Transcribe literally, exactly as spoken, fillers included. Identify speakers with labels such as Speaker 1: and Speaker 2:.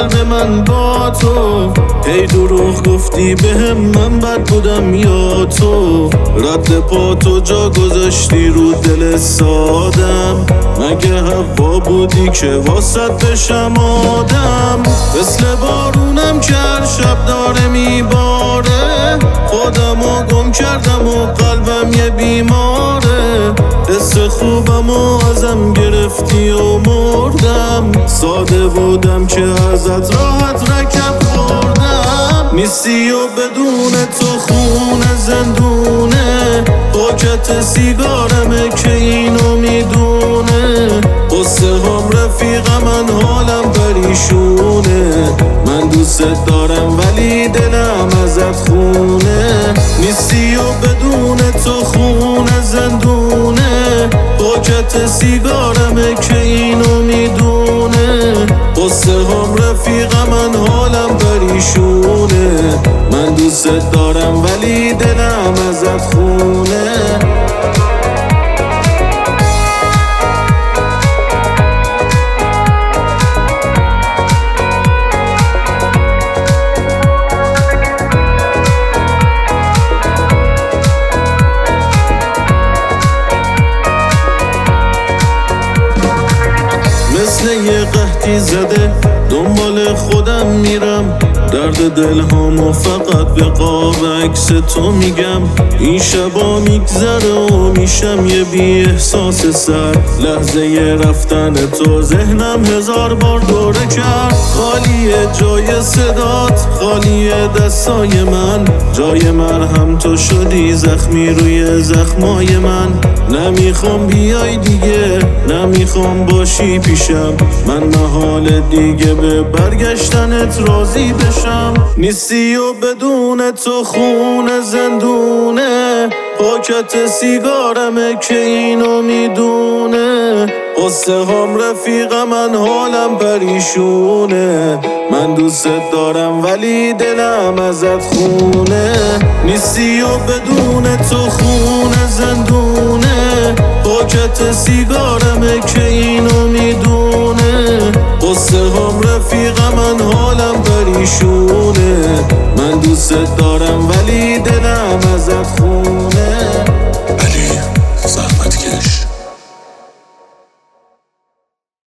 Speaker 1: قلب من با تو. هی دروغ گفتی بهم من بد بودم یا تو؟ رد پا تو جا گذاشتی رو دل سادم. مگه هوا بودی که واسط بشم آدم؟ مثل بارونم که هر شب داره میباره. خودمو گم کردم و قلبم یه بیماره. حس خوبم و ازم گرفتی و مردم. ساده بودم که ازت راحت رکب خوردم. نیستی و بدون تو خونه زندونه. پاکت سیگارمه که اینو میدونه. قصه هم رفیق من حالم پریشونه. من دوست دارم ولی دلم ازت خونه. نیستی و بدون تو خونه زندونه. پاکت سیگارمه که اینو میدونه. قصه هم رفیق من حالم پریشونه. من دوست دارم ولی دلم ازت خونه. مثل یه قحطی زده دنبال خودم میرم. درد دل هامو فقط به قاب عکس تو میگم. این شبا میگذره و میشم یه بی احساس سر. لحظه ی رفتن تو ذهنم هزار بار دوره کرد. خالیه جای صدات، خالیه دستای من. جای مرهم تو شدی زخمی روی زخمای من. نمیخوام بیای دیگه، نمیخوام باشی پیشم. من محال دیگه به برگشتنت راضی بشم. نیستی و بدون تو خونه زندونه. پاکت سیگارمه که اینو میدونه. قصه هم رفیق من حالم پریشونه. من دوست دارم ولی دلم ازت خونه. نیستی و بدون تو خونه زندونه. پاکت سیگارمه که اینو میدونه. قصه هم رفیق من حالم پریشونه. من دوست دارم ولی دلم ازت خونه.